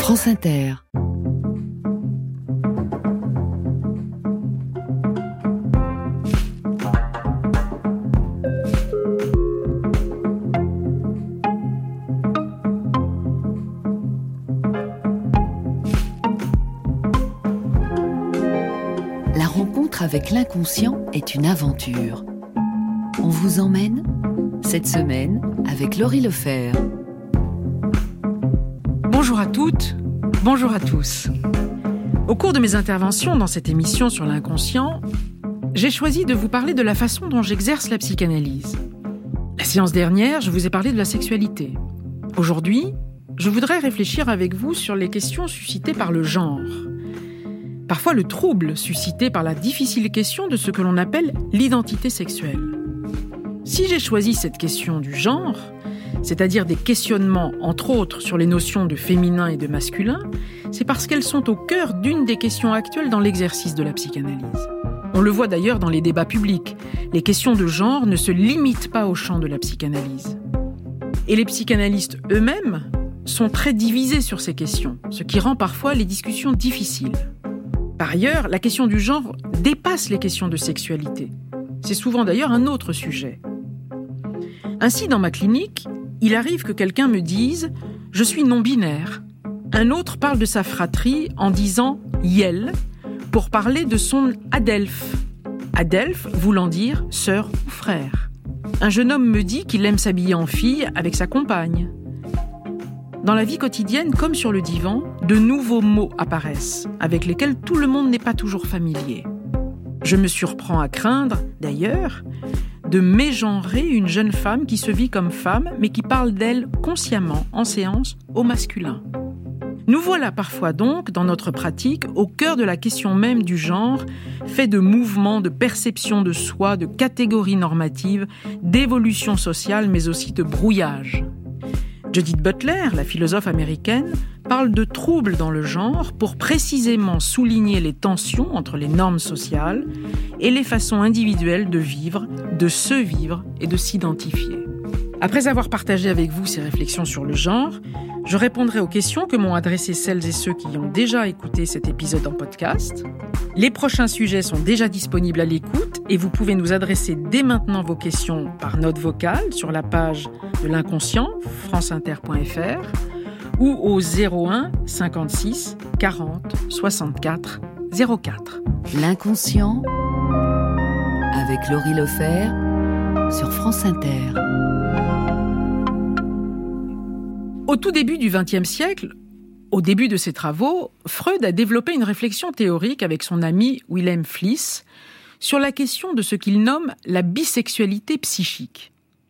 France Inter. La rencontre avec l'inconscient est une aventure. On vous emmène cette semaine avec Laurie Lefer. Bonjour à toutes, bonjour à tous. Au cours de mes interventions dans cette émission sur l'inconscient, j'ai choisi de vous parler de la façon dont j'exerce la psychanalyse. La séance dernière, je vous ai parlé de la sexualité. Aujourd'hui, je voudrais réfléchir avec vous sur les questions suscitées par le genre. Parfois le trouble suscité par la difficile question de ce que l'on appelle l'identité sexuelle. Si j'ai choisi cette question du genre, c'est-à-dire des questionnements, entre autres, sur les notions de féminin et de masculin, c'est parce qu'elles sont au cœur d'une des questions actuelles dans l'exercice de la psychanalyse. On le voit d'ailleurs dans les débats publics. Les questions de genre ne se limitent pas au champ de la psychanalyse. Et les psychanalystes eux-mêmes sont très divisés sur ces questions, ce qui rend parfois les discussions difficiles. Par ailleurs, la question du genre dépasse les questions de sexualité. C'est souvent d'ailleurs un autre sujet. Ainsi, dans ma clinique, il arrive que quelqu'un me dise « je suis non-binaire ». Un autre parle de sa fratrie en disant « yel » pour parler de son adelphe. Adelphe voulant dire sœur ou frère. Un jeune homme me dit qu'il aime s'habiller en fille avec sa compagne. Dans la vie quotidienne, comme sur le divan, de nouveaux mots apparaissent, avec lesquels tout le monde n'est pas toujours familier. Je me surprends à craindre, d'ailleurs, de mégenrer une jeune femme qui se vit comme femme, mais qui parle d'elle consciemment, en séance, au masculin. Nous voilà parfois donc, dans notre pratique, au cœur de la question même du genre, fait de mouvements, de perception de soi, de catégories normatives, d'évolution sociale, mais aussi de brouillage. Judith Butler, la philosophe américaine, parle de troubles dans le genre pour précisément souligner les tensions entre les normes sociales et les façons individuelles de vivre, de se vivre et de s'identifier. Après avoir partagé avec vous ces réflexions sur le genre, je répondrai aux questions que m'ont adressées celles et ceux qui ont déjà écouté cet épisode en podcast. Les prochains sujets sont déjà disponibles à l'écoute et vous pouvez nous adresser dès maintenant vos questions par note vocale sur la page de l'inconscient, franceinter.fr, ou au 01 56 40 64 04. L'inconscient avec Laurie Lefer sur France Inter. Au tout début du XXe siècle, au début de ses travaux, Freud a développé une réflexion théorique avec son ami Wilhelm Fliess sur la question de ce qu'il nomme la bisexualité psychique.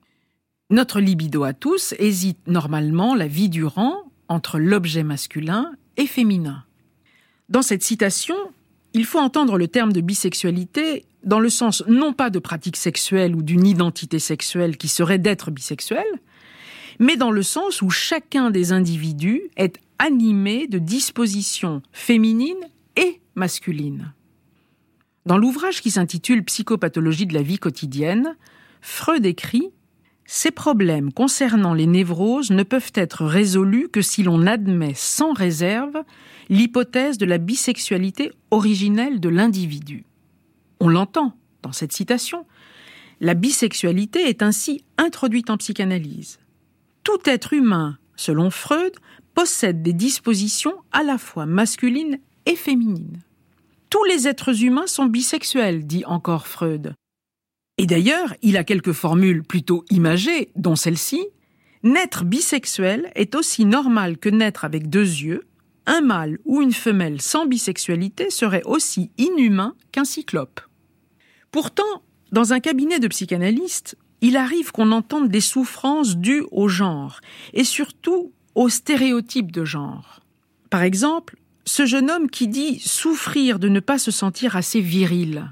Notre libido à tous hésite normalement la vie durant entre l'objet masculin et féminin. Dans cette citation, il faut entendre le terme de bisexualité dans le sens non pas de pratique sexuelle ou d'une identité sexuelle qui serait d'être bisexuel, mais dans le sens où chacun des individus est animé de dispositions féminines et masculines. Dans l'ouvrage qui s'intitule « Psychopathologie de la vie quotidienne », Freud écrit « Ces problèmes concernant les névroses ne peuvent être résolus que si l'on admet sans réserve l'hypothèse de la bisexualité originelle de l'individu. » On l'entend dans cette citation. La bisexualité est ainsi introduite en psychanalyse. Tout être humain, selon Freud, possède des dispositions à la fois masculines et féminines. Tous les êtres humains sont bisexuels, dit encore Freud. Et d'ailleurs, il a quelques formules plutôt imagées, dont celle-ci. Naître bisexuel est aussi normal que naître avec deux yeux. Un mâle ou une femelle sans bisexualité serait aussi inhumain qu'un cyclope. Pourtant, dans un cabinet de psychanalystes, il arrive qu'on entende des souffrances dues au genre, et surtout aux stéréotypes de genre. Par exemple, ce jeune homme qui dit souffrir de ne pas se sentir assez viril.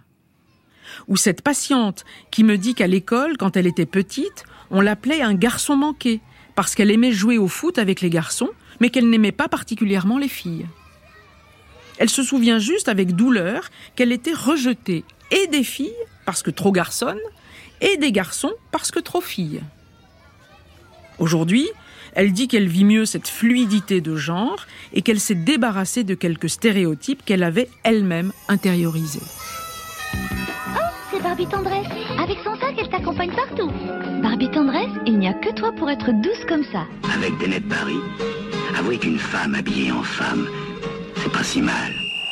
Ou cette patiente qui me dit qu'à l'école, quand elle était petite, on l'appelait un garçon manqué, parce qu'elle aimait jouer au foot avec les garçons, mais qu'elle n'aimait pas particulièrement les filles. Elle se souvient juste avec douleur qu'elle était rejetée, et des filles, parce que trop garçonne, et des garçons, parce que trop filles. Aujourd'hui, Elle dit qu'elle vit mieux cette fluidité de genre et qu'elle s'est débarrassée de quelques stéréotypes qu'elle avait elle-même intériorisés. Oh, c'est Barbie Tendresse. Avec son sac, elle t'accompagne partout. Barbie Tendresse, il n'y a que toi pour être douce comme ça. Avec des nets de Paris, avouez qu'une femme habillée en femme, c'est pas si mal.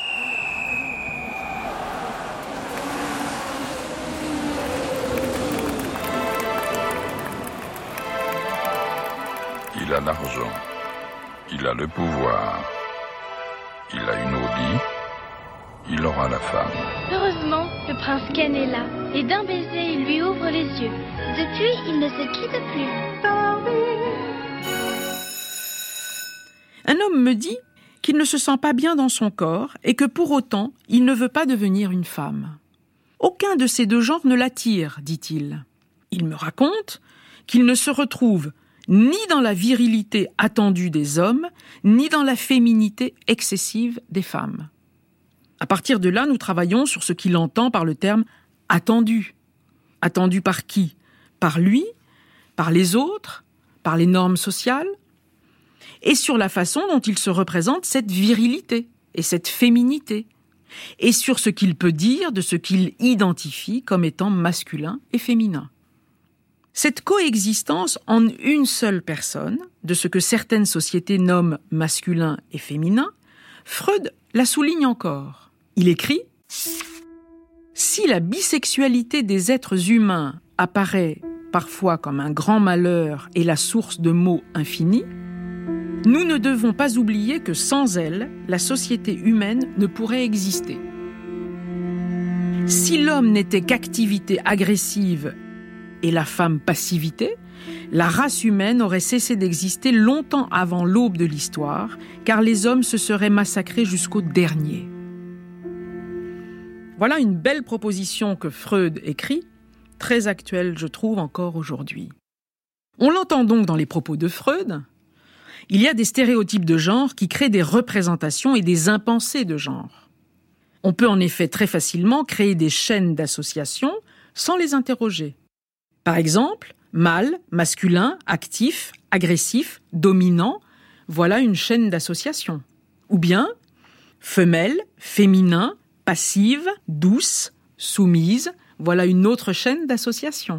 Il a l'argent, il a le pouvoir, il a une Audi, il aura la femme. Heureusement, le prince Ken est là, et d'un baiser, il lui ouvre les yeux. Depuis, ils ne se quittent plus. Un homme me dit qu'il ne se sent pas bien dans son corps et que pour autant, il ne veut pas devenir une femme. Aucun de ces deux genres ne l'attire, dit-il. Il me raconte qu'il ne se retrouve ni dans la virilité attendue des hommes, ni dans la féminité excessive des femmes. À partir de là, nous travaillons sur ce qu'il entend par le terme « attendu ». Attendu par qui ? Par lui ? Par les autres ? Par les normes sociales ? Et sur la façon dont il se représente cette virilité et cette féminité. Et sur ce qu'il peut dire de ce qu'il identifie comme étant masculin et féminin. Cette coexistence en une seule personne, de ce que certaines sociétés nomment masculin et féminin, Freud la souligne encore. Il écrit « Si la bisexualité des êtres humains apparaît parfois comme un grand malheur et la source de maux infinis, nous ne devons pas oublier que sans elle, la société humaine ne pourrait exister. Si l'homme n'était qu'activité agressive et la femme passivité, la race humaine aurait cessé d'exister longtemps avant l'aube de l'histoire, car les hommes se seraient massacrés jusqu'au dernier. » Voilà une belle proposition que Freud écrit, très actuelle, je trouve, encore aujourd'hui. On l'entend donc dans les propos de Freud. Il y a des stéréotypes de genre qui créent des représentations et des impensés de genre. On peut en effet très facilement créer des chaînes d'associations sans les interroger. Par exemple, mâle, masculin, actif, agressif, dominant, voilà une chaîne d'association. Ou bien femelle, féminin, passive, douce, soumise, voilà une autre chaîne d'association.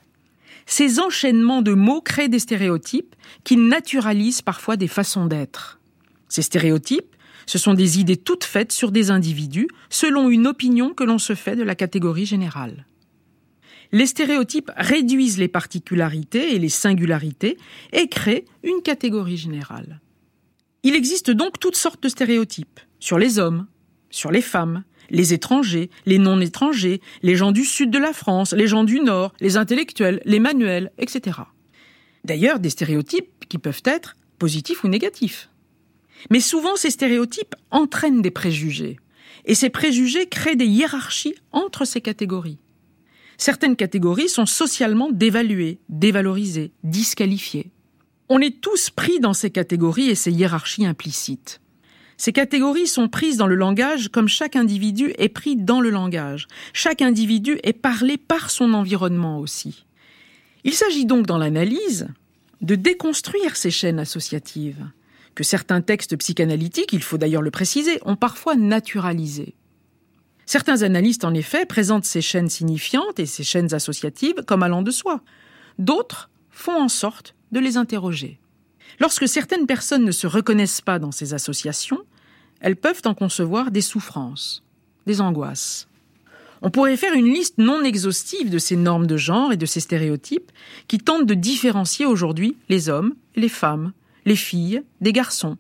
Ces enchaînements de mots créent des stéréotypes qui naturalisent parfois des façons d'être. Ces stéréotypes, ce sont des idées toutes faites sur des individus selon une opinion que l'on se fait de la catégorie générale. Les stéréotypes réduisent les particularités et les singularités et créent une catégorie générale. Il existe donc toutes sortes de stéréotypes sur les hommes, sur les femmes, les étrangers, les non-étrangers, les gens du sud de la France, les gens du nord, les intellectuels, les manuels, etc. D'ailleurs, des stéréotypes qui peuvent être positifs ou négatifs. Mais souvent, ces stéréotypes entraînent des préjugés. Et ces préjugés créent des hiérarchies entre ces catégories. Certaines catégories sont socialement dévaluées, dévalorisées, disqualifiées. On est tous pris dans ces catégories et ces hiérarchies implicites. Ces catégories sont prises dans le langage comme chaque individu est pris dans le langage. Chaque individu est parlé par son environnement aussi. Il s'agit donc dans l'analyse de déconstruire ces chaînes associatives, que certains textes psychanalytiques, il faut d'ailleurs le préciser, ont parfois naturalisées. Certains analystes, en effet, présentent ces chaînes signifiantes et ces chaînes associatives comme allant de soi. D'autres font en sorte de les interroger. Lorsque certaines personnes ne se reconnaissent pas dans ces associations, elles peuvent en concevoir des souffrances, des angoisses. On pourrait faire une liste non exhaustive de ces normes de genre et de ces stéréotypes qui tentent de différencier aujourd'hui les hommes, les femmes, les filles, des garçons.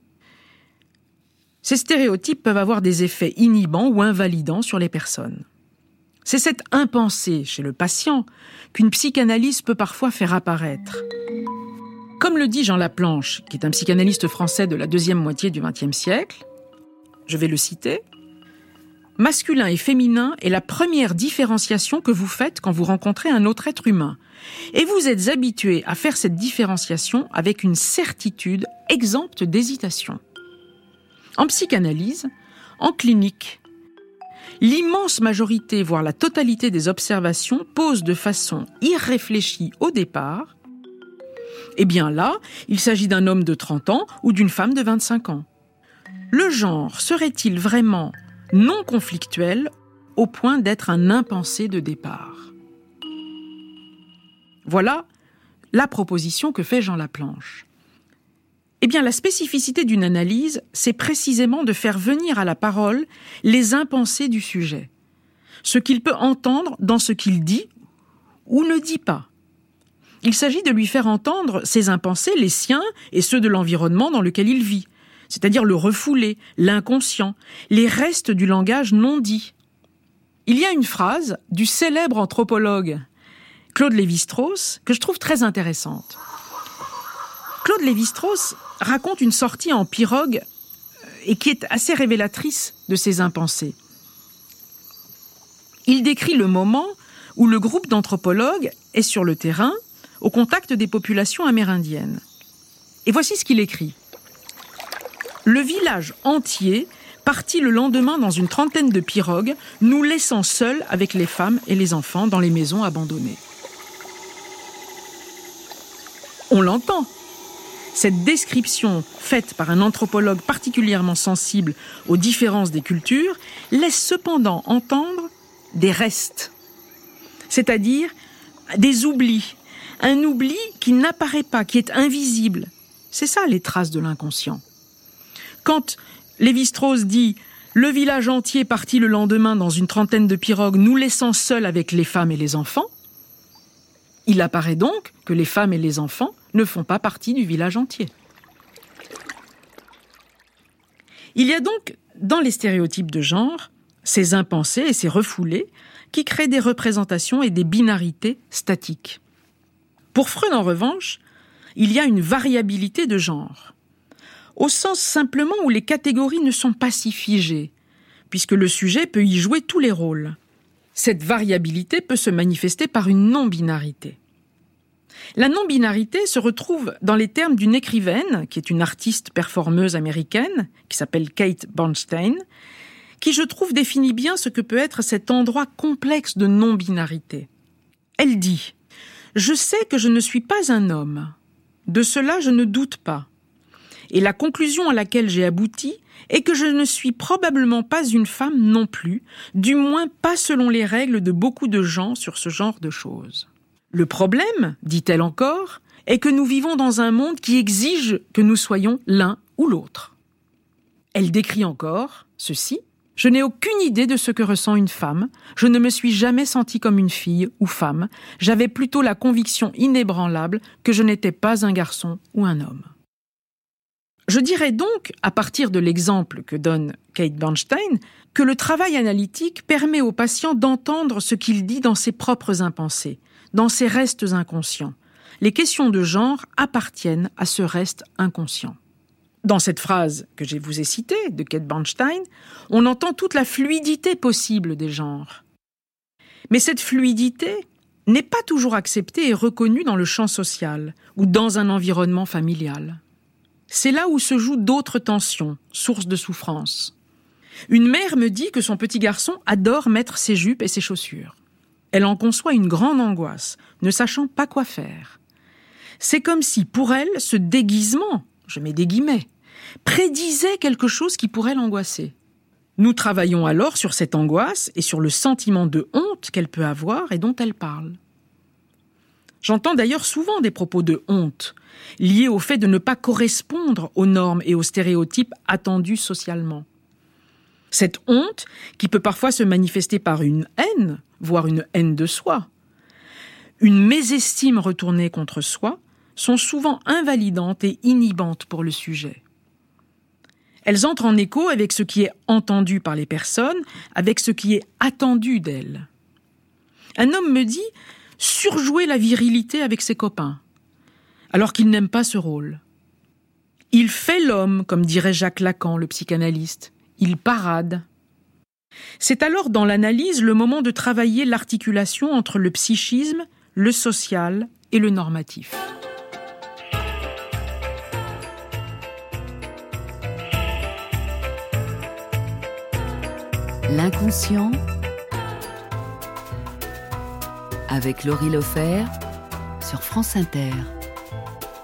Ces stéréotypes peuvent avoir des effets inhibants ou invalidants sur les personnes. C'est cette impensée chez le patient qu'une psychanalyse peut parfois faire apparaître. Comme le dit Jean Laplanche, qui est un psychanalyste français de la deuxième moitié du XXe siècle, je vais le citer, « Masculin et féminin est la première différenciation que vous faites quand vous rencontrez un autre être humain. Et vous êtes habitué à faire cette différenciation avec une certitude exempte d'hésitation. En psychanalyse, en clinique, l'immense majorité, voire la totalité des observations posent de façon irréfléchie au départ Eh bien là, il s'agit d'un homme de 30 ans ou d'une femme de 25 ans. Le genre serait-il vraiment non conflictuel au point d'être un impensé de départ ? Voilà la proposition que fait Jean Laplanche. Eh bien, la spécificité d'une analyse, c'est précisément de faire venir à la parole les impensés du sujet, ce qu'il peut entendre dans ce qu'il dit ou ne dit pas. Il s'agit de lui faire entendre ses impensés, les siens et ceux de l'environnement dans lequel il vit, c'est-à-dire le refoulé, l'inconscient, les restes du langage non dit. Il y a une phrase du célèbre anthropologue Claude Lévi-Strauss que je trouve très intéressante. Claude Lévi-Strauss raconte une sortie en pirogue et qui est assez révélatrice de ses impensés. Il décrit le moment où le groupe d'anthropologues est sur le terrain au contact des populations amérindiennes. Et voici ce qu'il écrit. Le village entier partit le lendemain dans une trentaine de pirogues, nous laissant seuls avec les femmes et les enfants dans les maisons abandonnées. On l'entend. Cette description faite par un anthropologue particulièrement sensible aux différences des cultures laisse cependant entendre des restes, c'est-à-dire des oublis, un oubli qui n'apparaît pas, qui est invisible. C'est ça les traces de l'inconscient. Quand Lévi-Strauss dit « Le village entier partit le lendemain dans une trentaine de pirogues, nous laissant seuls avec les femmes et les enfants », il apparaît donc que les femmes et les enfants ne font pas partie du village entier. Il y a donc, dans les stéréotypes de genre, ces impensés et ces refoulés qui créent des représentations et des binarités statiques. Pour Freud, en revanche, il y a une variabilité de genre, au sens simplement où les catégories ne sont pas si figées, puisque le sujet peut y jouer tous les rôles. Cette variabilité peut se manifester par une non-binarité. La non-binarité se retrouve dans les termes d'une écrivaine, qui est une artiste performeuse américaine, qui s'appelle Kate Bernstein, qui, je trouve, définit bien ce que peut être cet endroit complexe de non-binarité. Elle dit « Je sais que je ne suis pas un homme. De cela, je ne doute pas. Et la conclusion à laquelle j'ai abouti est que je ne suis probablement pas une femme non plus, du moins pas selon les règles de beaucoup de gens sur ce genre de choses. Le problème, dit-elle encore, est que nous vivons dans un monde qui exige que nous soyons l'un ou l'autre. » Elle décrit encore ceci. « Je n'ai aucune idée de ce que ressent une femme. Je ne me suis jamais sentie comme une fille ou femme. J'avais plutôt la conviction inébranlable que je n'étais pas un garçon ou un homme. » Je dirais donc, à partir de l'exemple que donne Kate Bernstein, que le travail analytique permet au patient d'entendre ce qu'il dit dans ses propres impensés, dans ses restes inconscients. Les questions de genre appartiennent à ce reste inconscient. Dans cette phrase que je vous ai citée, de Kate Bernstein, on entend toute la fluidité possible des genres. Mais cette fluidité n'est pas toujours acceptée et reconnue dans le champ social ou dans un environnement familial. C'est là où se jouent d'autres tensions, sources de souffrance. Une mère me dit que son petit garçon adore mettre ses jupes et ses chaussures. Elle en conçoit une grande angoisse, ne sachant pas quoi faire. C'est comme si, pour elle, ce déguisement, je mets des guillemets, prédisait quelque chose qui pourrait l'angoisser. Nous travaillons alors sur cette angoisse et sur le sentiment de honte qu'elle peut avoir et dont elle parle. J'entends d'ailleurs souvent des propos de honte, liés au fait de ne pas correspondre aux normes et aux stéréotypes attendus socialement. Cette honte, qui peut parfois se manifester par une haine, voire une haine de soi, une mésestime retournée contre soi, sont souvent invalidantes et inhibantes pour le sujet. Elles entrent en écho avec ce qui est entendu par les personnes, avec ce qui est attendu d'elles. Un homme me dit surjouer la virilité avec ses copains, alors qu'il n'aime pas ce rôle. Il fait l'homme, comme dirait Jacques Lacan, le psychanalyste. Il parade. C'est alors dans l'analyse le moment de travailler l'articulation entre le psychisme, le social et le normatif. L'inconscient avec Laurie Lefebvre sur France Inter.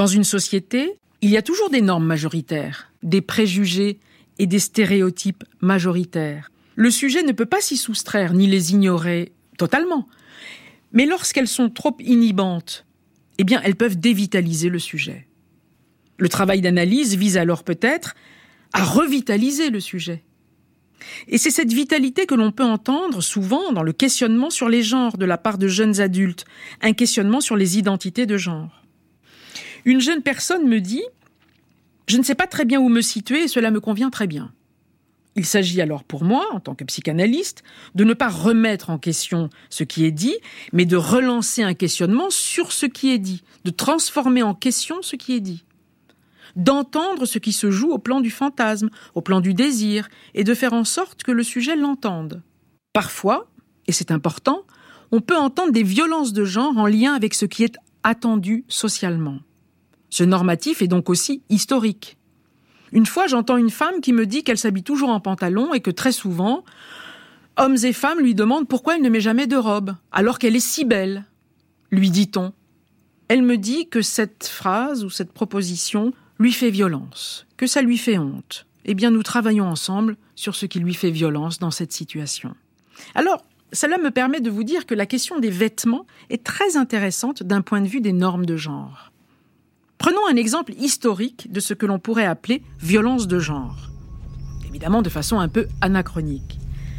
Dans une société, il y a toujours des normes majoritaires, des préjugés et des stéréotypes majoritaires. Le sujet ne peut pas s'y soustraire ni les ignorer totalement. Mais lorsqu'elles sont trop inhibantes, eh bien, elles peuvent dévitaliser le sujet. Le travail d'analyse vise alors peut-être à revitaliser le sujet. Et c'est cette vitalité que l'on peut entendre souvent dans le questionnement sur les genres de la part de jeunes adultes, un questionnement sur les identités de genre. Une jeune personne me dit « Je ne sais pas très bien où me situer et cela me convient très bien ». Il s'agit alors pour moi, en tant que psychanalyste, de ne pas remettre en question ce qui est dit, mais de relancer un questionnement sur ce qui est dit, de transformer en question ce qui est dit, d'entendre ce qui se joue au plan du fantasme, au plan du désir, et de faire en sorte que le sujet l'entende. Parfois, et c'est important, on peut entendre des violences de genre en lien avec ce qui est attendu socialement. Ce normatif est donc aussi historique. Une fois, j'entends une femme qui me dit qu'elle s'habille toujours en pantalon et que très souvent, hommes et femmes lui demandent pourquoi elle ne met jamais de robe, alors qu'elle est si belle, lui dit-on. Elle me dit que cette phrase ou cette proposition lui fait violence, que ça lui fait honte. Eh bien, nous travaillons ensemble sur ce qui lui fait violence dans cette situation. Alors, cela me permet de vous dire que la question des vêtements est très intéressante d'un point de vue des normes de genre. Prenons un exemple historique de ce que l'on pourrait appeler violence de genre. Évidemment, de façon un peu anachronique.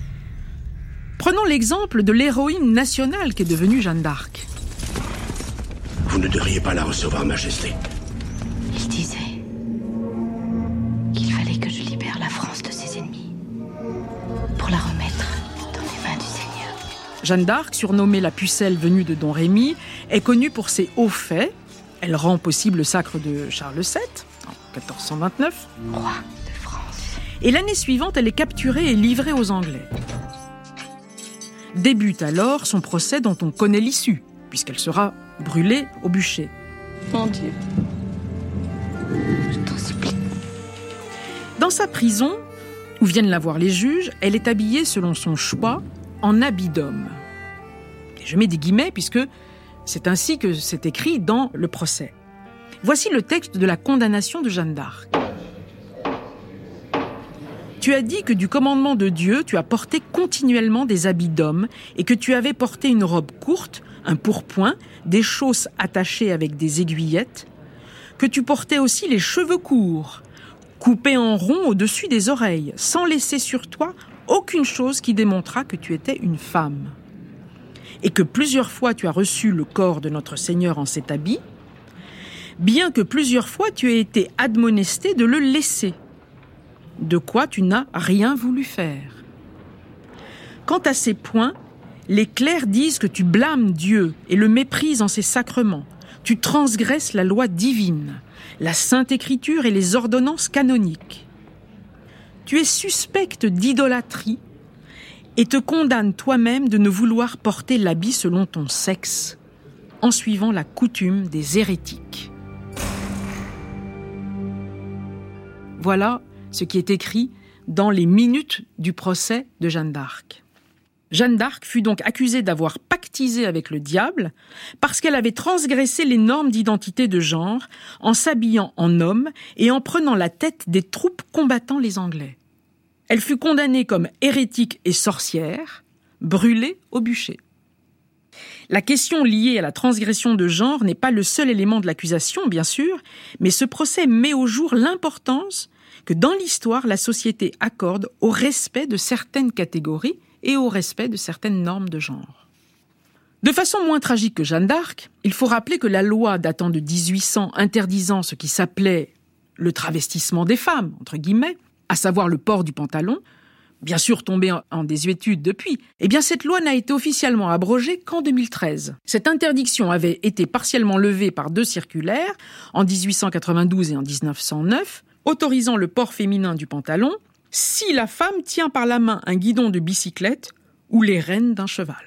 Prenons l'exemple de l'héroïne nationale qu'est devenue Jeanne d'Arc. Vous ne devriez pas la recevoir, Majesté. Il disait qu'il fallait que je libère la France de ses ennemis pour la remettre dans les mains du Seigneur. Jeanne d'Arc, surnommée la pucelle venue de Don Rémy, est connue pour ses hauts faits. Elle rend possible le sacre de Charles VII, en 1429. Roi de France. Et l'année suivante, elle est capturée et livrée aux Anglais. Débute alors son procès dont on connaît l'issue, puisqu'elle sera brûlée au bûcher. Mon Dieu. Je t'en supplie. Dans sa prison, où viennent la voir les juges, elle est habillée selon son choix en habit d'homme. Et je mets des guillemets puisque c'est ainsi que c'est écrit dans le procès. Voici le texte de la condamnation de Jeanne d'Arc. Tu as dit que du commandement de Dieu, tu as porté continuellement des habits d'homme et que tu avais porté une robe courte, un pourpoint, des chausses attachées avec des aiguillettes, que tu portais aussi les cheveux courts, coupés en rond au-dessus des oreilles, sans laisser sur toi aucune chose qui démontrât que tu étais une femme. Et que plusieurs fois tu as reçu le corps de notre Seigneur en cet habit, bien que plusieurs fois tu aies été admonesté de le laisser, de quoi tu n'as rien voulu faire. Quant à ces points, les clercs disent que tu blâmes Dieu et le méprises en ses sacrements, tu transgresses la loi divine, la Sainte Écriture et les ordonnances canoniques. Tu es suspecte d'idolâtrie et te condamnes toi-même de ne vouloir porter l'habit selon ton sexe, en suivant la coutume des hérétiques. Voilà ce qui est écrit dans les minutes du procès de Jeanne d'Arc. Jeanne d'Arc fut donc accusée d'avoir pactisé avec le diable parce qu'elle avait transgressé les normes d'identité de genre en s'habillant en homme et en prenant la tête des troupes combattant les Anglais. Elle fut condamnée comme hérétique et sorcière, brûlée au bûcher. La question liée à la transgression de genre n'est pas le seul élément de l'accusation, bien sûr, mais ce procès met au jour l'importance que dans l'histoire, la société accorde au respect de certaines catégories et au respect de certaines normes de genre. De façon moins tragique que Jeanne d'Arc, il faut rappeler que la loi datant de 1800 interdisant ce qui s'appelait le travestissement des femmes, entre guillemets, à savoir le port du pantalon, bien sûr tombée en désuétude depuis, eh bien cette loi n'a été officiellement abrogée qu'en 2013. Cette interdiction avait été partiellement levée par 2 circulaires, en 1892 et en 1909, autorisant le port féminin du pantalon si la femme tient par la main un guidon de bicyclette ou les rênes d'un cheval.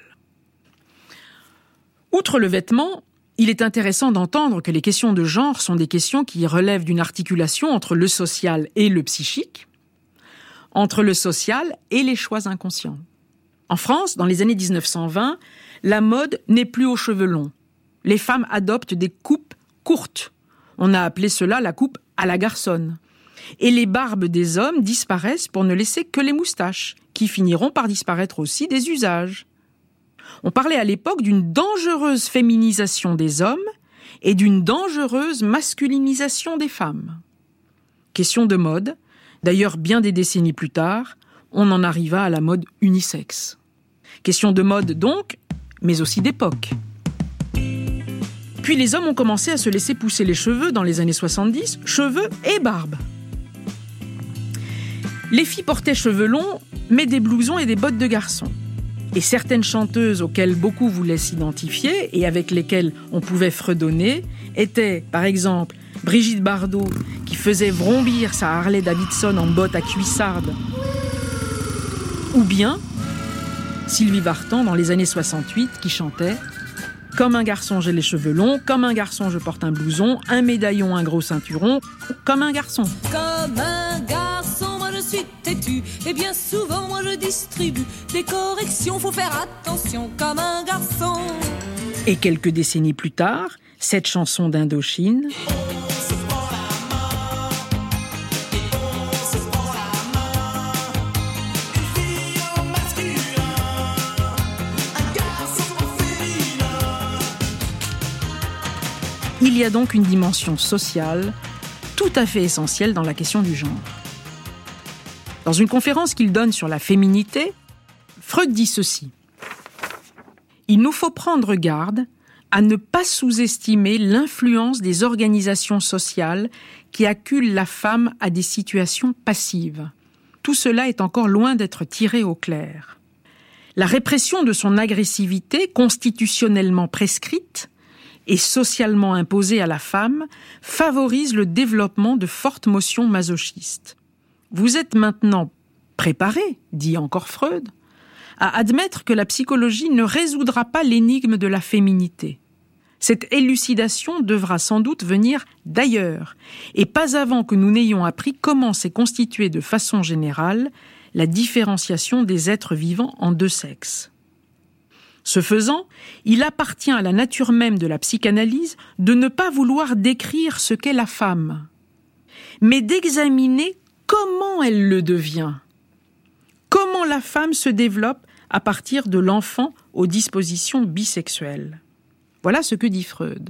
Outre le vêtement, il est intéressant d'entendre que les questions de genre sont des questions qui relèvent d'une articulation entre le social et le psychique, entre le social et les choix inconscients. En France, dans les années 1920, la mode n'est plus aux cheveux longs. Les femmes adoptent des coupes courtes, On a appelé cela la coupe à la garçonne. Et les barbes des hommes disparaissent pour ne laisser que les moustaches, qui finiront par disparaître aussi des usages. On parlait à l'époque d'une dangereuse féminisation des hommes et d'une dangereuse masculinisation des femmes. Question de mode. D'ailleurs, bien des décennies plus tard, on en arriva à la mode unisexe. Question de mode donc, mais aussi d'époque. Puis les hommes ont commencé à se laisser pousser les cheveux dans les années 70, cheveux et barbe. Les filles portaient cheveux longs, mais des blousons et des bottes de garçon. Et certaines chanteuses auxquelles beaucoup voulaient s'identifier et avec lesquelles on pouvait fredonner étaient, par exemple, Brigitte Bardot, qui faisait vrombir sa Harley Davidson en bottes à cuissardes, ou bien Sylvie Vartan dans les années 68 qui chantait « Comme un garçon, j'ai les cheveux longs, comme un garçon, je porte un blouson, un médaillon, un gros ceinturon, comme un garçon. » Comme un garçon, moi je suis têtu, et bien souvent moi je distribue des corrections, faut faire attention comme un garçon. Et quelques décennies plus tard, cette chanson d'Indochine... Il y a donc une dimension sociale tout à fait essentielle dans la question du genre. Dans une conférence qu'il donne sur la féminité, Freud dit ceci. « Il nous faut prendre garde à ne pas sous-estimer l'influence des organisations sociales qui acculent la femme à des situations passives. Tout cela est encore loin d'être tiré au clair. La répression de son agressivité, constitutionnellement prescrite, et socialement imposée à la femme, favorise le développement de fortes motions masochistes. Vous êtes maintenant préparé, dit encore Freud, à admettre que la psychologie ne résoudra pas l'énigme de la féminité. Cette élucidation devra sans doute venir d'ailleurs, et pas avant que nous n'ayons appris comment s'est constituée de façon générale la différenciation des êtres vivants en deux sexes. Ce faisant, il appartient à la nature même de la psychanalyse de ne pas vouloir décrire ce qu'est la femme, mais d'examiner comment elle le devient, comment la femme se développe à partir de l'enfant aux dispositions bisexuelles. Voilà ce que dit Freud.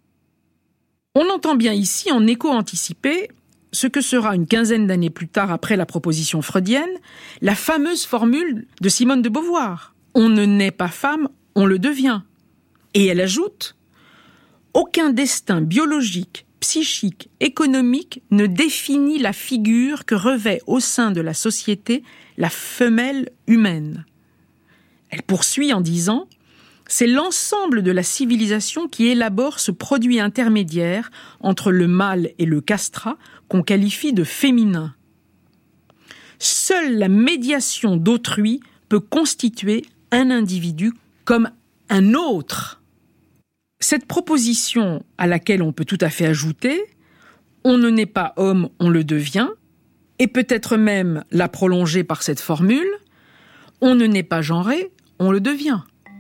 On entend bien ici, en écho anticipé, ce que sera une quinzaine d'années plus tard, après la proposition freudienne, la fameuse formule de Simone de Beauvoir. On ne naît pas femme, on le devient. Et elle ajoute « Aucun destin biologique, psychique, économique ne définit la figure que revêt au sein de la société la femelle humaine. » Elle poursuit en disant « C'est l'ensemble de la civilisation qui élabore ce produit intermédiaire entre le mâle et le castrat qu'on qualifie de féminin. Seule la médiation d'autrui peut constituer un individu comme un autre. » Cette proposition à laquelle on peut tout à fait ajouter « on ne naît pas homme, on le devient » et peut-être même la prolonger par cette formule « on ne naît pas genré, on le devient ».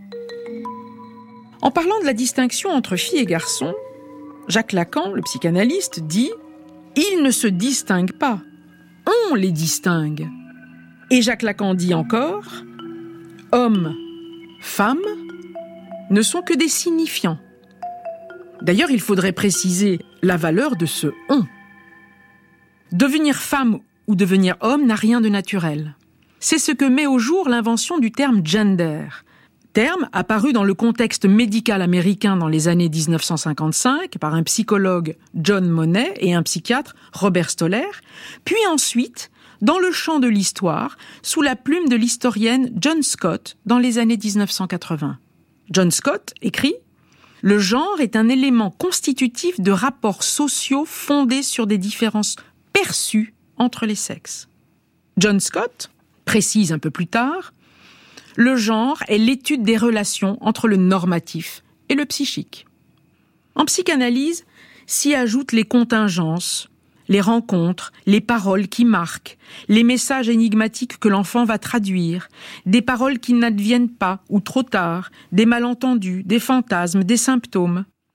En parlant de la distinction entre filles et garçons, Jacques Lacan, le psychanalyste, dit « ils ne se distinguent pas, on les distingue ». Et Jacques Lacan dit encore « hommes, femmes ne sont que des signifiants. » D'ailleurs, il faudrait préciser la valeur de ce « on ». Devenir femme ou devenir homme n'a rien de naturel. C'est ce que met au jour l'invention du terme « gender », terme apparu dans le contexte médical américain dans les années 1955 par un psychologue John Monnet et un psychiatre Robert Stoller, puis ensuite dans le champ de l'histoire, sous la plume de l'historienne John Scott dans les années 1980. John Scott écrit « Le genre est un élément constitutif de rapports sociaux fondés sur des différences perçues entre les sexes. » John Scott précise un peu plus tard « Le genre est l'étude des relations entre le normatif et le psychique. » En psychanalyse, s'y ajoutent les contingences, les rencontres, les paroles qui marquent, les messages énigmatiques que l'enfant va traduire, des paroles qui n'adviennent pas ou trop tard, des malentendus, des fantasmes, des symptômes.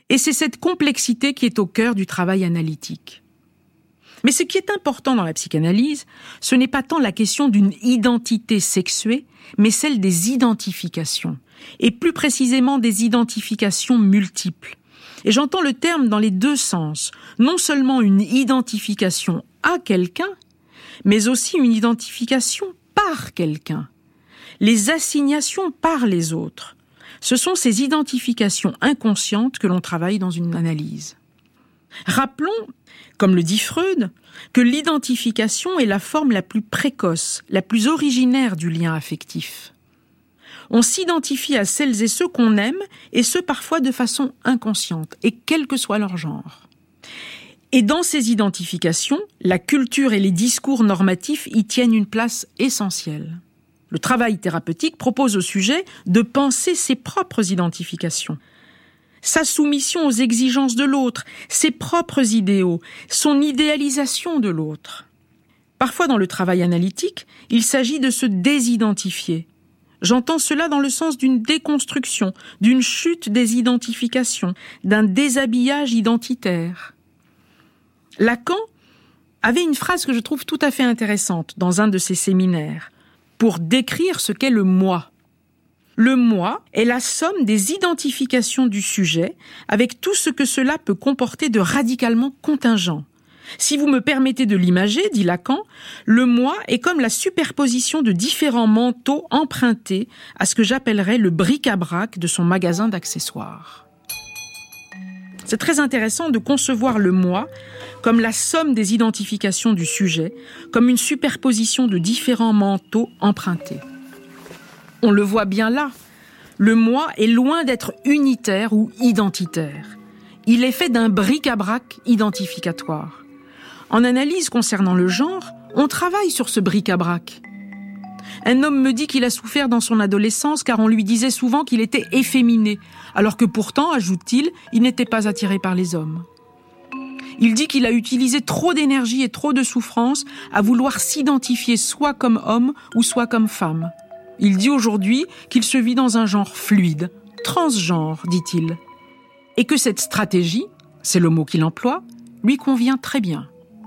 Et c'est cette complexité qui est au cœur du travail analytique. Mais ce qui est important dans la psychanalyse, ce n'est pas tant la question d'une identité sexuée, mais celle des identifications, et plus précisément des identifications multiples. Et j'entends le terme dans les deux sens, non seulement une identification à quelqu'un, mais aussi une identification par quelqu'un. Les assignations par les autres. Ce sont ces identifications inconscientes que l'on travaille dans une analyse. Rappelons, comme le dit Freud, que l'identification est la forme la plus précoce, la plus originaire du lien affectif. On s'identifie à celles et ceux qu'on aime, et ce parfois de façon inconsciente, et quel que soit leur genre. Et dans ces identifications, la culture et les discours normatifs y tiennent une place essentielle. Le travail thérapeutique propose au sujet de penser ses propres identifications, sa soumission aux exigences de l'autre, ses propres idéaux, son idéalisation de l'autre. Parfois dans le travail analytique, il s'agit de se désidentifier. J'entends cela dans le sens d'une déconstruction, d'une chute des identifications, d'un déshabillage identitaire. Lacan avait une phrase que je trouve tout à fait intéressante dans un de ses séminaires, pour décrire ce qu'est le moi. Le moi est la somme des identifications du sujet avec tout ce que cela peut comporter de radicalement contingent. Si vous me permettez de l'imager, dit Lacan, le moi est comme la superposition de différents manteaux empruntés à ce que j'appellerais le bric-à-brac de son magasin d'accessoires. C'est très intéressant de concevoir le moi comme la somme des identifications du sujet, comme une superposition de différents manteaux empruntés. On le voit bien là, le moi est loin d'être unitaire ou identitaire. Il est fait d'un bric-à-brac identificatoire. En analyse concernant le genre, on travaille sur ce bric-à-brac. Un homme me dit qu'il a souffert dans son adolescence car on lui disait souvent qu'il était efféminé, alors que pourtant, ajoute-t-il, il n'était pas attiré par les hommes. Il dit qu'il a utilisé trop d'énergie et trop de souffrance à vouloir s'identifier soit comme homme ou soit comme femme. Il dit aujourd'hui qu'il se vit dans un genre fluide, transgenre, dit-il. Et que cette stratégie, c'est le mot qu'il emploie, lui convient très bien.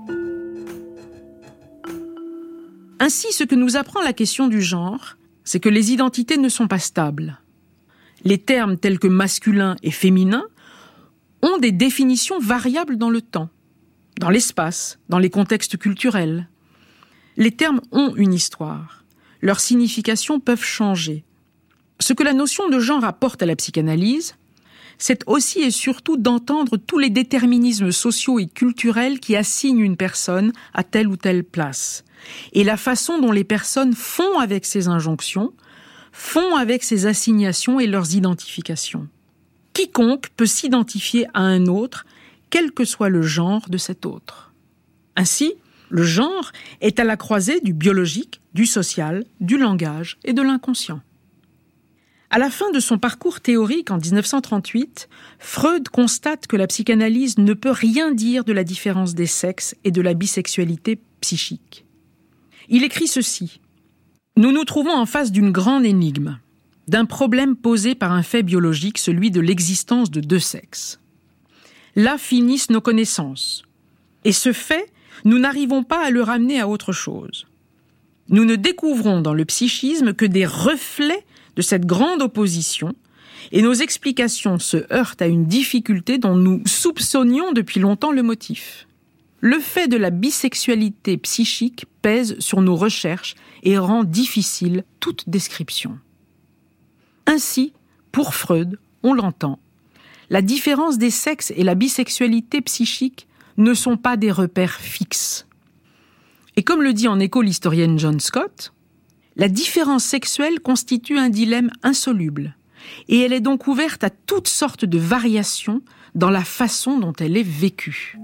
Ainsi, ce que nous apprend la question du genre, c'est que les identités ne sont pas stables. Les termes tels que masculin et féminin ont des définitions variables dans le temps, dans l'espace, dans les contextes culturels. Les termes ont une histoire. Leurs significations peuvent changer. Ce que la notion de genre apporte à la psychanalyse, c'est aussi et surtout d'entendre tous les déterminismes sociaux et culturels qui assignent une personne à telle ou telle place, et la façon dont les personnes font avec ces injonctions, font avec ces assignations et leurs identifications. Quiconque peut s'identifier à un autre, quel que soit le genre de cet autre. Ainsi, le genre est à la croisée du biologique, du social, du langage et de l'inconscient. À la fin de son parcours théorique en 1938, Freud constate que la psychanalyse ne peut rien dire de la différence des sexes et de la bisexualité psychique. Il écrit ceci : « Nous nous trouvons en face d'une grande énigme, d'un problème posé par un fait biologique, celui de l'existence de deux sexes. Là finissent nos connaissances. Et ce fait, nous n'arrivons pas à le ramener à autre chose. Nous ne découvrons dans le psychisme que des reflets de cette grande opposition, et nos explications se heurtent à une difficulté dont nous soupçonnions depuis longtemps le motif. Le fait de la bisexualité psychique pèse sur nos recherches et rend difficile toute description. » Ainsi, pour Freud, on l'entend, la différence des sexes et la bisexualité psychique ne sont pas des repères fixes. Et comme le dit en écho l'historienne John Scott, la différence sexuelle constitue un dilemme insoluble, et elle est donc ouverte à toutes sortes de variations dans la façon dont elle est vécue.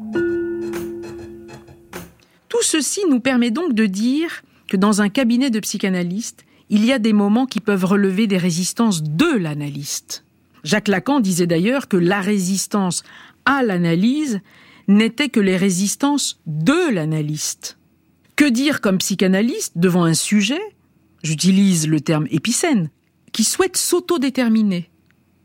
Tout ceci nous permet donc de dire que dans un cabinet de psychanalystes, il y a des moments qui peuvent relever des résistances de l'analyste. Jacques Lacan disait d'ailleurs que la résistance à l'analyse n'était que les résistances de l'analyste. Que dire comme psychanalyste devant un sujet, j'utilise le terme épicène, qui souhaite s'autodéterminer ?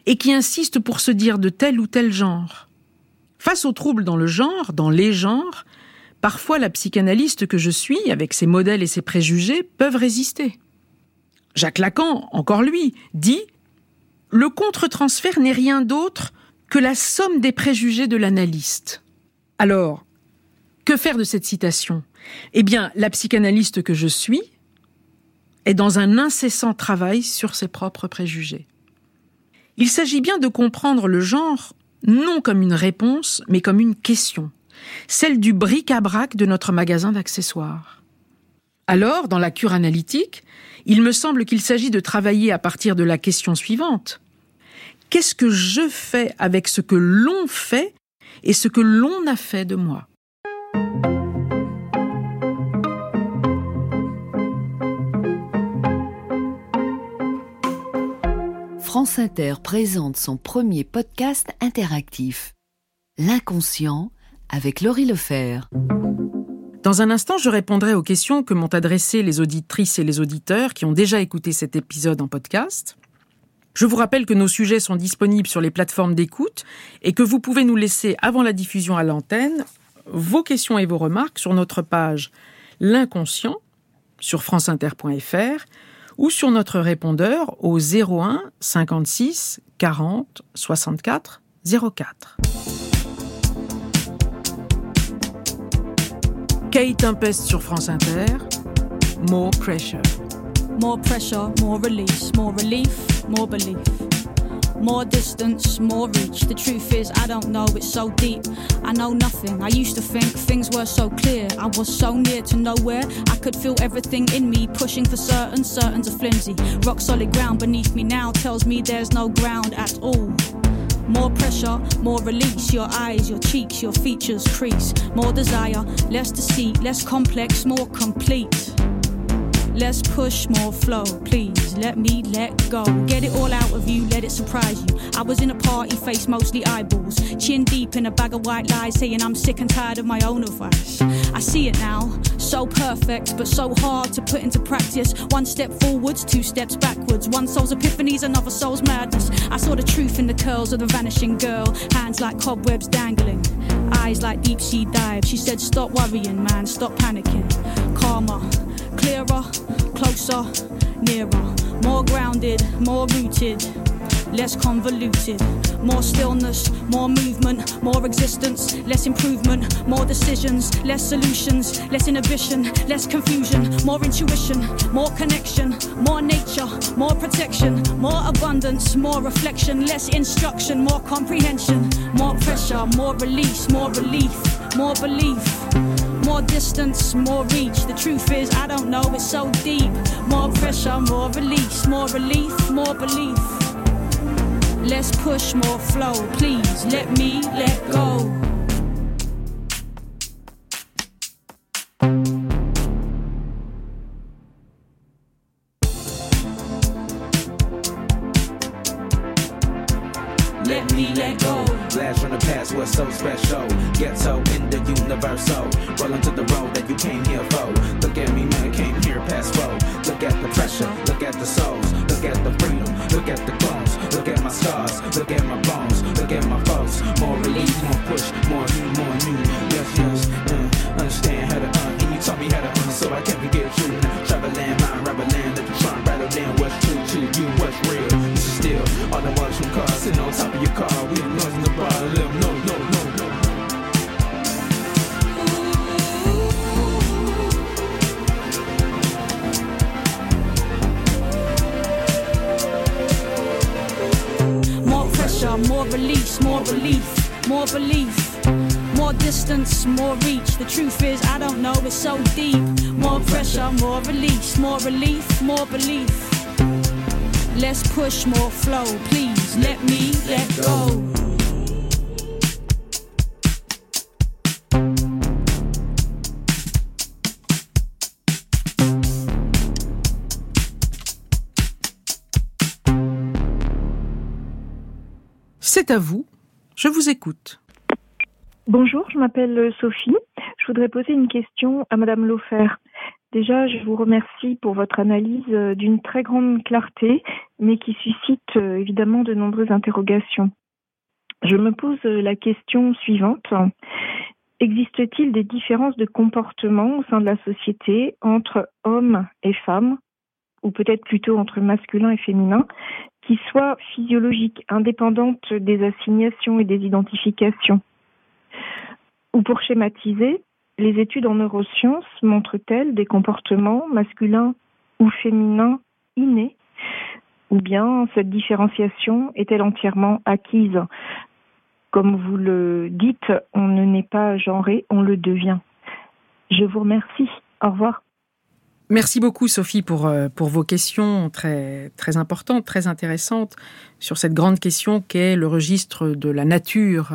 et qui insistent pour se dire de tel ou tel genre. Face aux troubles dans le genre, dans les genres, parfois la psychanalyste que je suis, avec ses modèles et ses préjugés, peuvent résister. Jacques Lacan, encore lui, dit « Le contre-transfert n'est rien d'autre que la somme des préjugés de l'analyste ». Alors, que faire de cette citation ? Eh bien, la psychanalyste que je suis est dans un incessant travail sur ses propres préjugés. Il s'agit bien de comprendre le genre non comme une réponse, mais comme une question, celle du bric-à-brac de notre magasin d'accessoires. Alors, dans la cure analytique, il me semble qu'il s'agit de travailler à partir de la question suivante. Qu'est-ce que je fais avec ce que l'on fait et ce que l'on a fait de moi ? France Inter présente son premier podcast interactif, L'inconscient, avec Laurie Lefebvre. Dans un instant, je répondrai aux questions que m'ont adressées les auditrices et les auditeurs qui ont déjà écouté cet épisode en podcast. Je vous rappelle que nos sujets sont disponibles sur les plateformes d'écoute et que vous pouvez nous laisser, avant la diffusion à l'antenne, vos questions et vos remarques sur notre page L'Inconscient sur franceinter.fr ou sur notre répondeur au 01 56 40 64 04. Kate Tempest sur France Inter, More Pressure. More pressure, more release, more relief, more belief. More distance, more reach. The truth is, I don't know, it's so deep. I know nothing. I used to think things were so clear. I was so near to nowhere. I could feel everything in me pushing for certain. Certain's are flimsy. Rock solid ground beneath me now tells me there's no ground at all. More pressure, more release. Your eyes, your cheeks, your features crease. More desire, less deceit, less complex, more complete. Less push, more flow, please let me let go. Get it all out of you, let it surprise you. I was in a party, face mostly eyeballs, chin deep in a bag of white lies, saying I'm sick and tired of my own advice. I see it now, so perfect, but so hard to put into practice. One step forwards, two steps backwards. One soul's epiphanies, another soul's madness. I saw the truth in the curls of the vanishing girl. Hands like cobwebs dangling, eyes like deep sea dives. She said stop worrying, man, stop panicking. Calmer, clearer, closer, nearer. More grounded, more rooted, less convoluted. More stillness, more movement, more existence, less improvement. More decisions, less solutions, less inhibition, less confusion. More intuition, more connection, more nature, more protection. More abundance, more reflection, less instruction, more comprehension. More pressure, more release, more relief, more belief. More distance, more reach. The truth is, I don't know, it's so deep. More pressure, more release, more relief, more belief. Less push, more flow. Please let me let go. Let me let go. Blast from the past was so special. Ghetto in the universal. Rolling to the road that you came here for. Look at me, man, came here past foe. Look at the pressure, look at the souls. Look at the freedom, look at the clones. Look at my scars, look at my bones. Look at my foes. More relief, more push, more you, more you. Yes, yes, understand how to and you taught me how to so I can't forget you. Travel land, mind, rubber land. Let you try and rattle down what's true to you, what's real. This is still all the watch from cars sitting on top of your car. We have noise in the bar, let them know, no. More release, more relief, more belief. More distance, more reach. The truth is, I don't know, it's so deep. More pressure, more release, more relief, more belief. Less push, more flow. Please let me let go. C'est à vous, je vous écoute. Bonjour, je m'appelle Sophie. Je voudrais poser une question à Madame Lefebvre. Déjà, je vous remercie pour votre analyse d'une très grande clarté, mais qui suscite évidemment de nombreuses interrogations. Je me pose la question suivante. Existe-t-il des différences de comportement au sein de la société entre hommes et femmes, ou peut-être plutôt entre masculin et féminin, qui soient physiologiques, indépendantes des assignations et des identifications? Ou pour schématiser, les études en neurosciences montrent-elles des comportements masculins ou féminins innés? Ou bien cette différenciation est-elle entièrement acquise? Comme vous le dites, on ne naît pas genré, on le devient. Je vous remercie. Au revoir. Merci beaucoup, Sophie, pour vos questions très, très importantes, très intéressantes sur cette grande question qu'est le registre de la nature,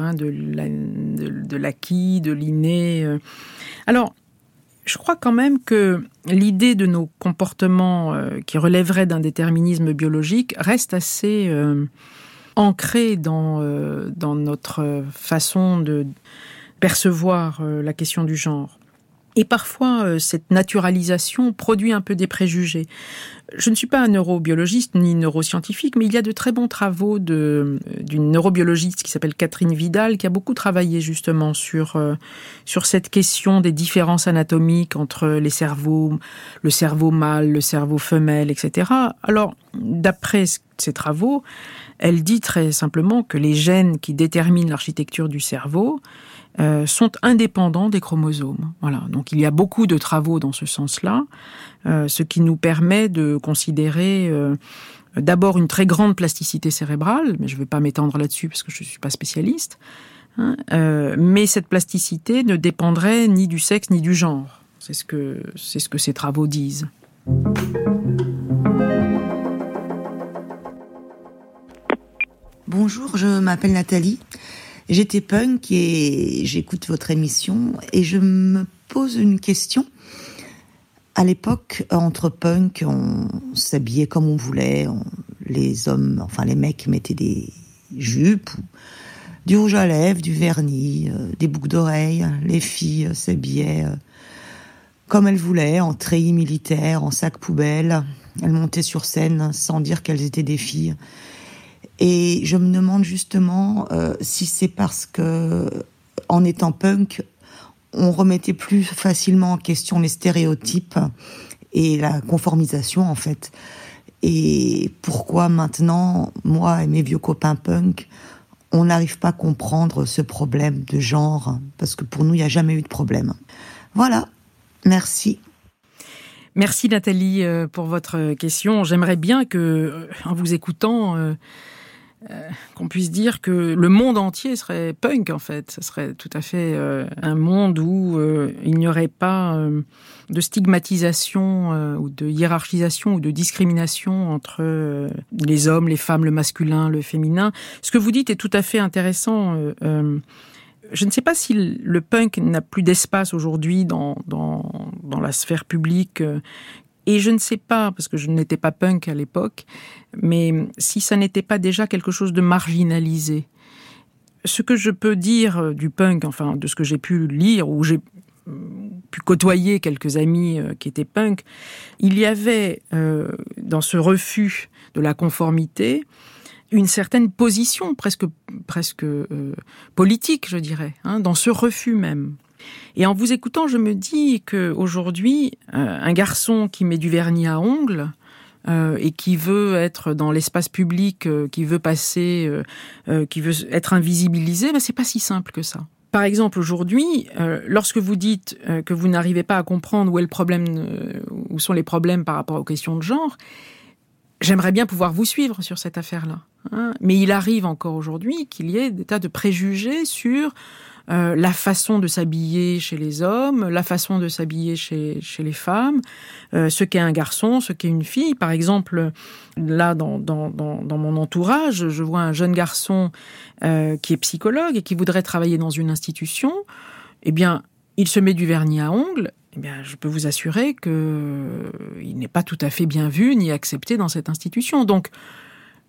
de l'acquis, de l'inné. Alors, je crois quand même que l'idée de nos comportements qui relèveraient d'un déterminisme biologique reste assez ancrée dans notre façon de percevoir la question du genre. Et parfois, cette naturalisation produit un peu des préjugés. Je ne suis pas un neurobiologiste ni neuroscientifique, mais il y a de très bons travaux d'une neurobiologiste qui s'appelle Catherine Vidal, qui a beaucoup travaillé justement sur cette question des différences anatomiques entre les cerveaux, le cerveau mâle, le cerveau femelle, etc. Alors, d'après ces travaux, elle dit très simplement que les gènes qui déterminent l'architecture du cerveau sont indépendants des chromosomes. Voilà. Donc il y a beaucoup de travaux dans ce sens-là, ce qui nous permet de considérer d'abord une très grande plasticité cérébrale, mais je ne vais pas m'étendre là-dessus parce que je ne suis pas spécialiste, mais cette plasticité ne dépendrait ni du sexe ni du genre. C'est ce que ces travaux disent. Bonjour, je m'appelle Nathalie. J'étais punk et j'écoute votre émission et je me pose une question. À l'époque, entre punk, on s'habillait comme on voulait. Les hommes, enfin les mecs mettaient des jupes, du rouge à lèvres, du vernis, des boucles d'oreilles. Les filles s'habillaient comme elles voulaient, en treillis militaire, en sac poubelle. Elles montaient sur scène sans dire qu'elles étaient des filles. Et je me demande justement si c'est parce que, en étant punk, on remettait plus facilement en question les stéréotypes et la conformisation, en fait. Et pourquoi maintenant, moi et mes vieux copains punk, on n'arrive pas à comprendre ce problème de genre, parce que pour nous, il n'y a jamais eu de problème. Voilà, merci. Merci Nathalie pour votre question. J'aimerais bien que, en vous écoutant, qu'on puisse dire que le monde entier serait punk, en fait. Ce serait tout à fait un monde où il n'y aurait pas de stigmatisation ou de hiérarchisation ou de discrimination entre les hommes, les femmes, le masculin, le féminin. Ce que vous dites est tout à fait intéressant. Je ne sais pas si le punk n'a plus d'espace aujourd'hui dans la sphère publique. Et je ne sais pas, parce que je n'étais pas punk à l'époque, mais si ça n'était pas déjà quelque chose de marginalisé. Ce que je peux dire du punk, enfin de ce que j'ai pu lire, ou j'ai pu côtoyer quelques amis qui étaient punk, il y avait dans ce refus de la conformité une certaine position presque politique, je dirais, dans ce refus même. Et en vous écoutant, je me dis qu'aujourd'hui, un garçon qui met du vernis à ongles et qui veut être dans l'espace public, qui veut passer, qui veut être invisibilisé, c'est pas si simple que ça. Par exemple, aujourd'hui, lorsque vous dites que vous n'arrivez pas à comprendre où sont les problèmes par rapport aux questions de genre, j'aimerais bien pouvoir vous suivre sur cette affaire-là. Mais il arrive encore aujourd'hui qu'il y ait des tas de préjugés sur la façon de s'habiller chez les hommes, la façon de s'habiller chez les femmes, ce qu'est un garçon, ce qu'est une fille. Par exemple, là, dans mon entourage, je vois un jeune garçon qui est psychologue et qui voudrait travailler dans une institution. Eh bien, il se met du vernis à ongles. Eh bien, je peux vous assurer qu'il n'est pas tout à fait bien vu ni accepté dans cette institution. Donc,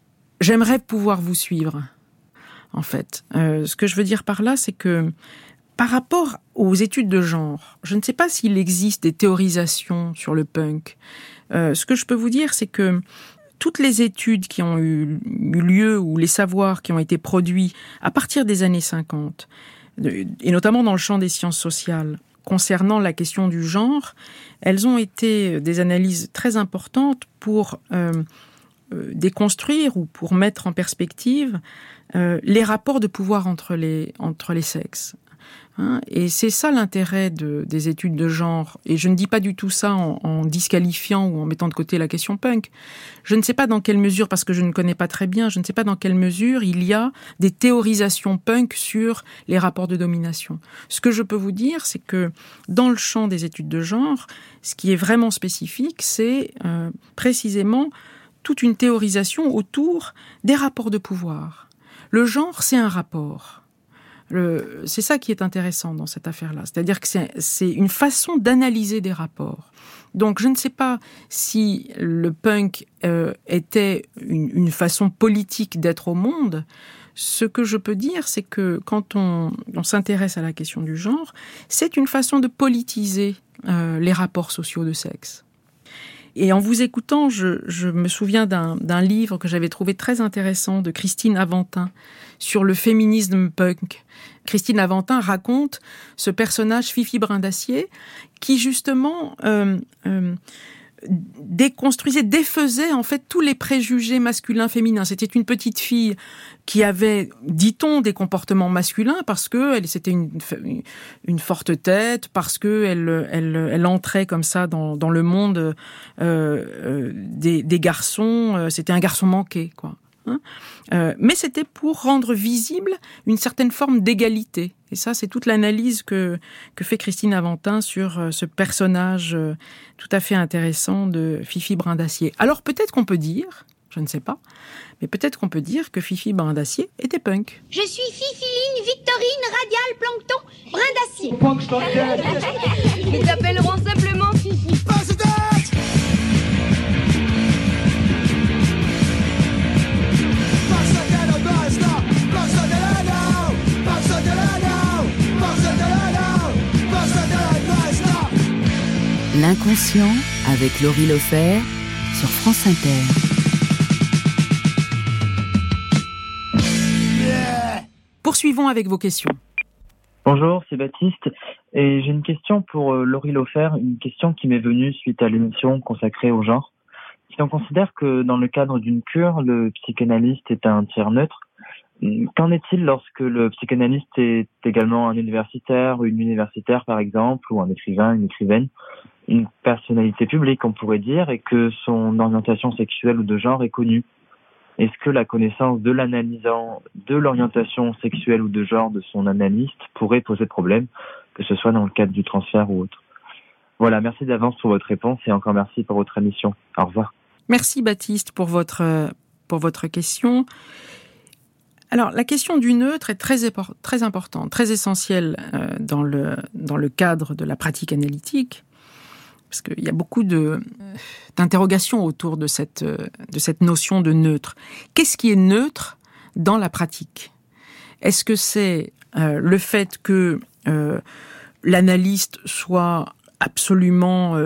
j'aimerais pouvoir vous suivre. En fait, ce que je veux dire par là, c'est que Par rapport aux études de genre, je ne sais pas s'il existe des théorisations sur le punk. Ce que je peux vous dire, c'est que toutes les études qui ont eu lieu ou les savoirs qui ont été produits à partir des années 50, et notamment dans le champ des sciences sociales, concernant la question du genre, elles ont été des analyses très importantes pour déconstruire ou pour mettre en perspective les rapports de pouvoir entre les sexes. Et c'est ça l'intérêt des études de genre. Et je ne dis pas du tout ça en disqualifiant ou en mettant de côté la question punk. Je ne sais pas dans quelle mesure, parce que je ne connais pas très bien, je ne sais pas dans quelle mesure il y a des théorisations punk sur les rapports de domination. Ce que je peux vous dire, c'est que dans le champ des études de genre, ce qui est vraiment spécifique, c'est précisément toute une théorisation autour des rapports de pouvoir. Le genre, c'est un rapport. C'est ça qui est intéressant dans cette affaire-là. C'est-à-dire que c'est une façon d'analyser des rapports. Donc, je ne sais pas si le punk était une façon politique d'être au monde. Ce que je peux dire, c'est que quand on s'intéresse à la question du genre, c'est une façon de politiser les rapports sociaux de sexe. Et en vous écoutant, je me souviens d'un livre que j'avais trouvé très intéressant de Christine Aventin sur le féminisme punk. Christine Aventin raconte ce personnage Fifi Brindacier qui justement déconstruisait, défaisait en fait tous les préjugés masculins féminins. C'était une petite fille qui avait, dit-on, des comportements masculins parce que c'était une forte tête, parce que elle entrait comme ça dans le monde des garçons. C'était un garçon manqué, quoi. Mais c'était pour rendre visible une certaine forme d'égalité. Et ça, c'est toute l'analyse que fait Christine Aventin sur ce personnage tout à fait intéressant de Fifi Brindacier. Alors peut-être qu'on peut dire, je ne sais pas, mais peut-être qu'on peut dire que Fifi Brindacier était punk. Je suis Fifiline, Victorine, Radial, Plancton, Brindacier. Ils t'appelleront simplement Fifi. L'inconscient avec Laurie Lefebvre sur France Inter. Poursuivons avec vos questions. Bonjour, c'est Baptiste et j'ai une question pour Laurie Lefebvre, une question qui m'est venue suite à l'émission consacrée au genre. Si on considère que dans le cadre d'une cure, le psychanalyste est un tiers neutre, qu'en est-il lorsque le psychanalyste est également un universitaire ou une universitaire par exemple, ou un écrivain, une écrivaine, une personnalité publique on pourrait dire, et que son orientation sexuelle ou de genre est connue? Est-ce que la connaissance de l'analysant de l'orientation sexuelle ou de genre de son analyste pourrait poser problème, que ce soit dans le cadre du transfert ou autre? Voilà, merci d'avance pour votre réponse et encore merci pour votre émission. Au revoir. Merci Baptiste pour votre question. Alors, la question du neutre est très importante, très essentielle dans le cadre de la pratique analytique, parce qu'il y a beaucoup d'interrogations autour de cette notion de neutre. Qu'est-ce qui est neutre dans la pratique? Est-ce que c'est le fait que l'analyste soit absolument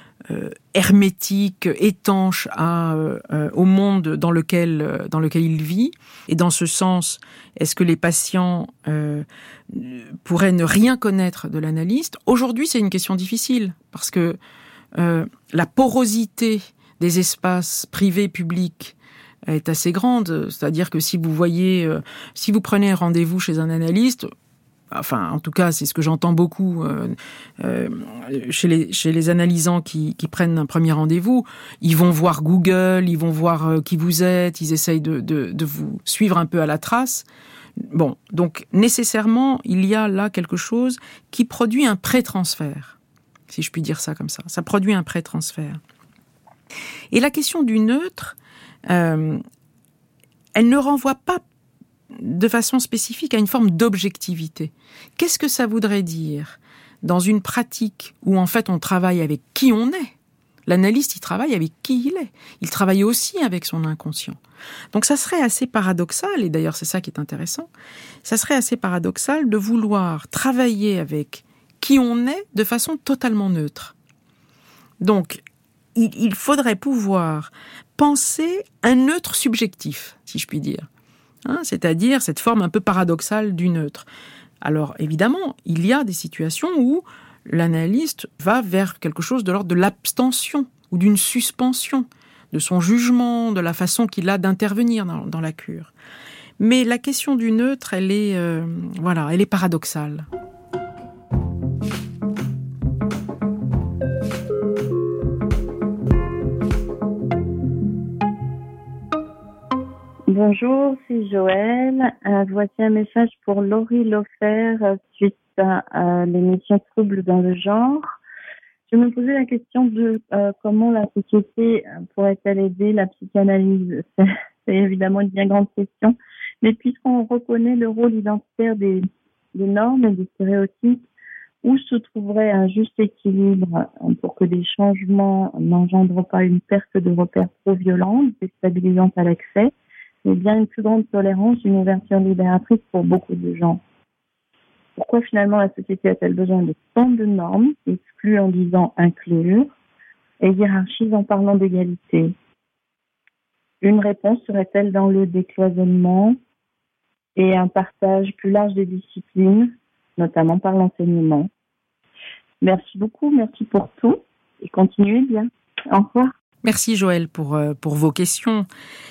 hermétique, étanche au monde dans lequel il vit? Et dans ce sens, est-ce que les patients pourraient ne rien connaître de l'analyste? Aujourd'hui, c'est une question difficile, parce que la porosité des espaces privés publics est assez grande. C'est-à-dire que si vous prenez un rendez-vous chez un analyste, enfin, en tout cas, c'est ce que j'entends beaucoup chez les analysants qui prennent un premier rendez-vous. Ils vont voir Google, ils vont voir qui vous êtes, ils essayent de vous suivre un peu à la trace. Bon, donc nécessairement, il y a là quelque chose qui produit un pré-transfert, si je puis dire ça comme ça. Ça produit un pré-transfert. Et la question du neutre, elle ne renvoie pas de façon spécifique à une forme d'objectivité. Qu'est-ce que ça voudrait dire dans une pratique où en fait on travaille avec qui on est, L'analyste, il travaille avec qui il est. Il travaille aussi avec son inconscient. Donc ça serait assez paradoxal, et d'ailleurs c'est ça qui est intéressant, ça serait assez paradoxal de vouloir travailler avec qui on est de façon totalement neutre. Donc il faudrait pouvoir penser un neutre subjectif, si je puis dire. C'est-à-dire cette forme un peu paradoxale du neutre. Alors évidemment, il y a des situations où l'analyste va vers quelque chose de l'ordre de l'abstention ou d'une suspension de son jugement, de la façon qu'il a d'intervenir dans la cure. Mais la question du neutre, elle est paradoxale. Bonjour, c'est Joël. Voici un message pour Laurie Lofer suite à l'émission Troubles dans le genre. Je me posais la question de comment la société pourrait-elle aider la psychanalyse. C'est évidemment une bien grande question, mais puisqu'on reconnaît le rôle identitaire des normes et des stéréotypes, où se trouverait un juste équilibre pour que des changements n'engendrent pas une perte de repères trop violente, déstabilisante à l'excès, mais bien une plus grande tolérance, une ouverture libératrice pour beaucoup de gens. Pourquoi finalement la société a-t-elle besoin de tant de normes, exclues en disant inclure, et hiérarchise en parlant d'égalité? Une réponse serait-elle dans le décloisonnement et un partage plus large des disciplines, notamment par l'enseignement? Merci beaucoup, merci pour tout, et continuez bien. Au revoir. Merci Joël pour vos questions.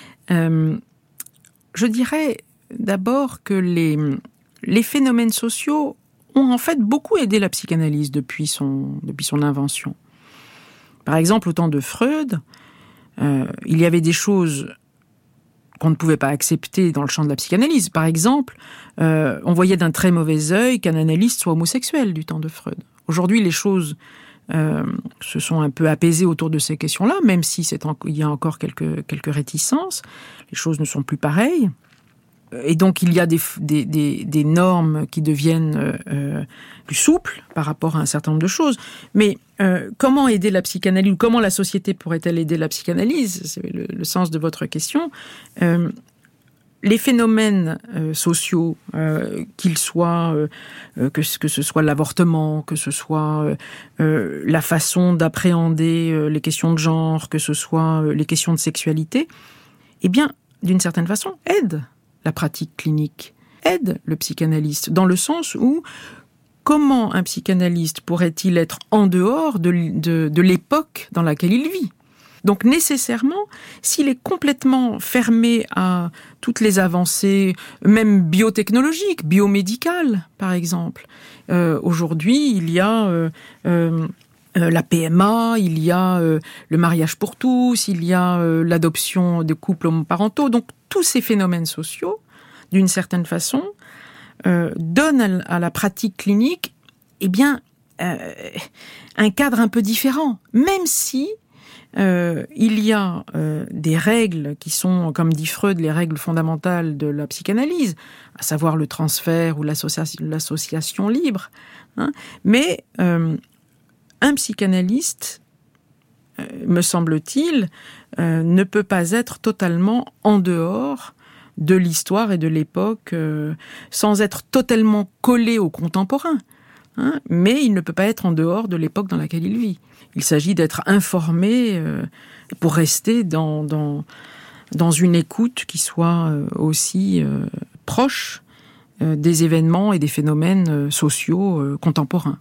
Je dirais d'abord que les phénomènes sociaux ont en fait beaucoup aidé la psychanalyse depuis son invention. Par exemple, au temps de Freud, il y avait des choses qu'on ne pouvait pas accepter dans le champ de la psychanalyse. Par exemple, on voyait d'un très mauvais œil qu'un analyste soit homosexuel du temps de Freud. Aujourd'hui, les choses se sont un peu apaisées autour de ces questions-là, même si il y a encore quelques réticences. Les choses ne sont plus pareilles. Et donc, il y a des normes qui deviennent plus souples par rapport à un certain nombre de choses. Mais comment aider la psychanalyse, ou comment la société pourrait-elle aider la psychanalyse? C'est le sens de votre question. Les phénomènes sociaux, qu'ils soient, que ce soit l'avortement, que ce soit la façon d'appréhender les questions de genre, que ce soit les questions de sexualité, eh bien, d'une certaine façon, aident la pratique clinique, aide le psychanalyste, dans le sens où comment un psychanalyste pourrait-il être en dehors de l'époque dans laquelle il vit? Donc nécessairement, s'il est complètement fermé à toutes les avancées, même biotechnologiques, biomédicales par exemple, aujourd'hui il y a la PMA, il y a le mariage pour tous, il y a l'adoption de couples homoparentaux. Donc tous ces phénomènes sociaux, d'une certaine façon, donnent à la pratique clinique un cadre un peu différent, même si il y a des règles qui sont, comme dit Freud, les règles fondamentales de la psychanalyse, à savoir le transfert ou l'association libre. Mais un psychanalyste, me semble-t-il, ne peut pas être totalement en dehors de l'histoire et de l'époque, sans être totalement collé au contemporain. Mais il ne peut pas être en dehors de l'époque dans laquelle il vit. Il s'agit d'être informé pour rester dans une écoute qui soit aussi proche des événements et des phénomènes sociaux contemporains.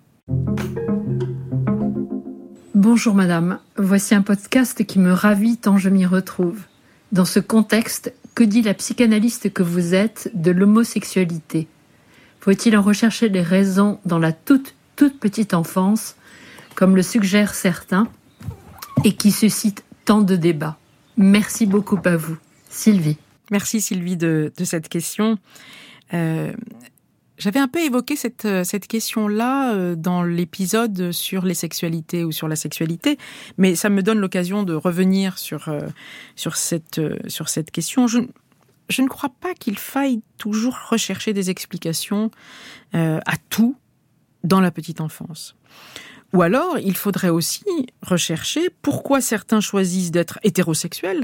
Bonjour madame, voici un podcast qui me ravit tant je m'y retrouve. Dans ce contexte, que dit la psychanalyste que vous êtes de l'homosexualité? Faut-il en rechercher les raisons dans la toute petite enfance, comme le suggèrent certains, et qui suscite tant de débats? Merci beaucoup à vous. Sylvie. Merci Sylvie de cette question. J'avais un peu évoqué cette question-là dans l'épisode sur les sexualités ou sur la sexualité, mais ça me donne l'occasion de revenir sur cette question. Je ne crois pas qu'il faille toujours rechercher des explications à tout dans la petite enfance. Ou alors, il faudrait aussi rechercher pourquoi certains choisissent d'être hétérosexuels,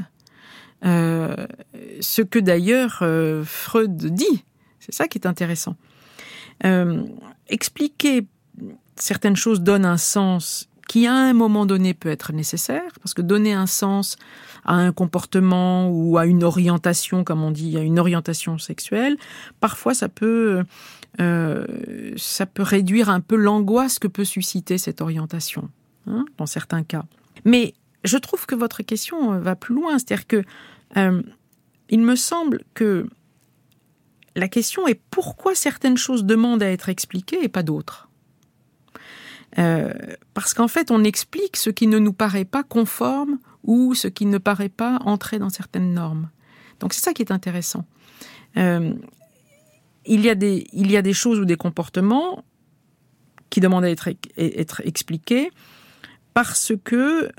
ce que d'ailleurs Freud dit. C'est ça qui est intéressant. Expliquer certaines choses donne un sens qui, à un moment donné, peut être nécessaire, parce que donner un sens à un comportement ou à une orientation, comme on dit, à une orientation sexuelle, parfois ça peut réduire un peu l'angoisse que peut susciter cette orientation, dans certains cas. Mais je trouve que votre question va plus loin, c'est-à-dire que il me semble que la question est pourquoi certaines choses demandent à être expliquées et pas d'autres. Parce qu'en fait, on explique ce qui ne nous paraît pas conforme ou ce qui ne paraît pas entrer dans certaines normes. Donc c'est ça qui est intéressant. Il y a des choses ou des comportements qui demandent à être expliqués parce que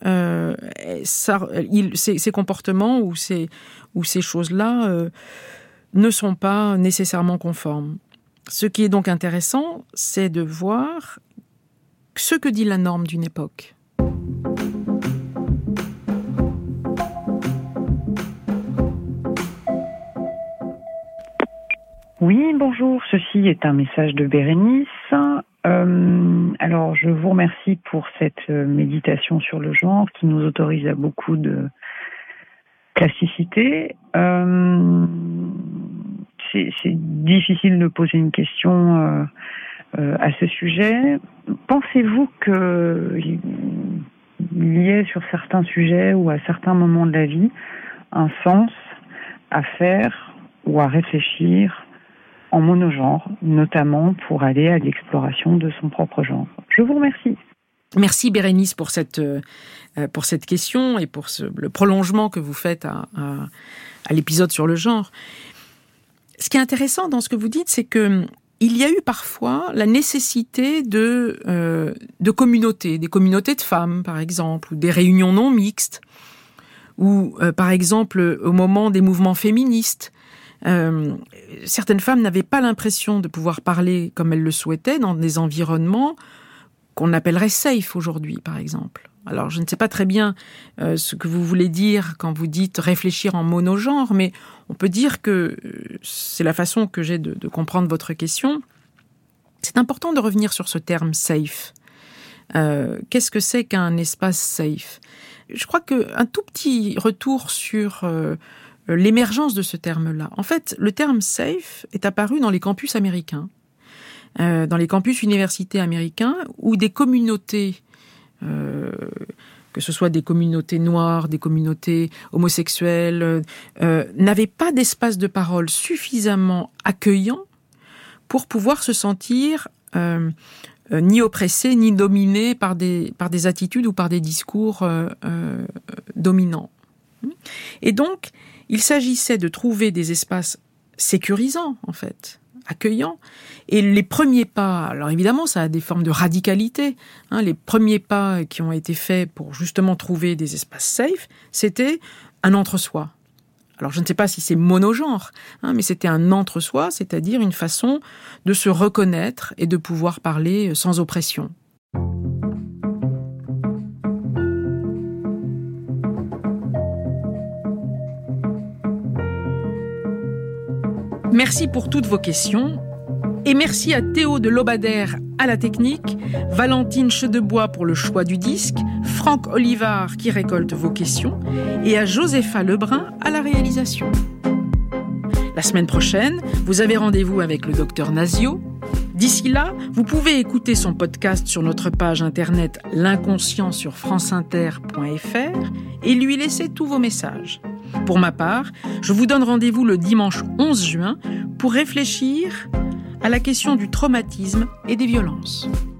ces comportements ou ces choses-là ne sont pas nécessairement conformes. Ce qui est donc intéressant, c'est de voir ce que dit la norme d'une époque. Oui, bonjour, ceci est un message de Bérénice. Alors, je vous remercie pour cette méditation sur le genre qui nous autorise à beaucoup de classicité. C'est difficile de poser une question à ce sujet. Pensez-vous qu'il y ait sur certains sujets ou à certains moments de la vie un sens à faire ou à réfléchir en monogenre, notamment pour aller à l'exploration de son propre genre? Je vous remercie. Merci Bérénice pour cette question et pour le prolongement que vous faites à l'épisode sur le genre. Ce qui est intéressant dans ce que vous dites, c'est que il y a eu parfois la nécessité de communautés, des communautés de femmes par exemple, ou des réunions non mixtes, ou par exemple au moment des mouvements féministes. Certaines femmes n'avaient pas l'impression de pouvoir parler comme elles le souhaitaient dans des environnements qu'on appellerait safe aujourd'hui, par exemple. Alors, je ne sais pas très bien ce que vous voulez dire quand vous dites réfléchir en monogenre, mais on peut dire que c'est la façon que j'ai de comprendre votre question. C'est important de revenir sur ce terme safe. Qu'est-ce que c'est qu'un espace safe? Je crois qu'un tout petit retour sur l'émergence de ce terme-là. En fait, le terme safe est apparu dans les campus américains, dans les campus universitaires américains, où des communautés, que ce soit des communautés noires, des communautés homosexuelles, n'avaient pas d'espace de parole suffisamment accueillant pour pouvoir se sentir ni oppressés, ni dominés par des attitudes ou par des discours dominants. Et donc, il s'agissait de trouver des espaces sécurisants, en fait, accueillants. Et les premiers pas, alors évidemment, ça a des formes de radicalité, les premiers pas qui ont été faits pour justement trouver des espaces safe, c'était un entre-soi. Alors, je ne sais pas si c'est monogenre, mais c'était un entre-soi, c'est-à-dire une façon de se reconnaître et de pouvoir parler sans oppression. Merci pour toutes vos questions. Et merci à Théo de Lobadère à la technique, Valentine Chedebois pour le choix du disque, Franck Olivard qui récolte vos questions et à Josépha Lebrun à la réalisation. La semaine prochaine, vous avez rendez-vous avec le docteur Nazio. D'ici là, vous pouvez écouter son podcast sur notre page internet L'Inconscient sur franceinter.fr et lui laisser tous vos messages. Pour ma part, je vous donne rendez-vous le dimanche 11 juin pour réfléchir à la question du traumatisme et des violences.